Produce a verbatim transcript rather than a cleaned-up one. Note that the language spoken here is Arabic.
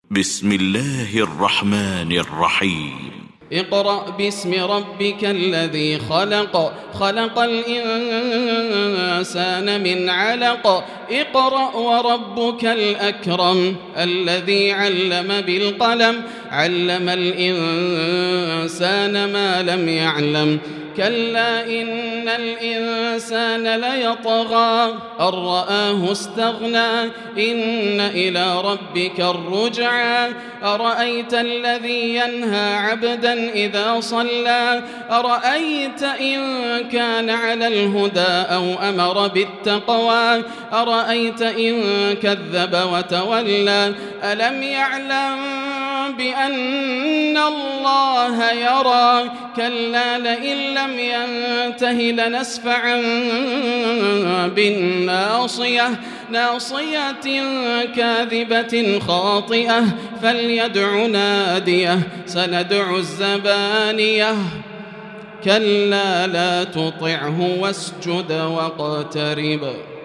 بسم الله الرحمن الرحيم اقرأ باسم ربك الذي خلق خلق الإنسان من علق اقرأ وربك الأكرم الذي علم بالقلم علم الإنسان ما لم يعلم كلا إن الإنسان ليطغى أن رآه استغنى إن إلى ربك الرجعى أرأيت الذي ينهى عبدا إذا صلى أرأيت إن كان على الهدى أو أمر بالتقوى أرأيت إن كذب وتولى ألم يعلم بأن الله يرى كلا لئن لم ينته لنسفعا بالناصية ناصية كاذبة خاطئة فليدع ناديه سندع الزبانية كلا لا تطعه واسجد واقترب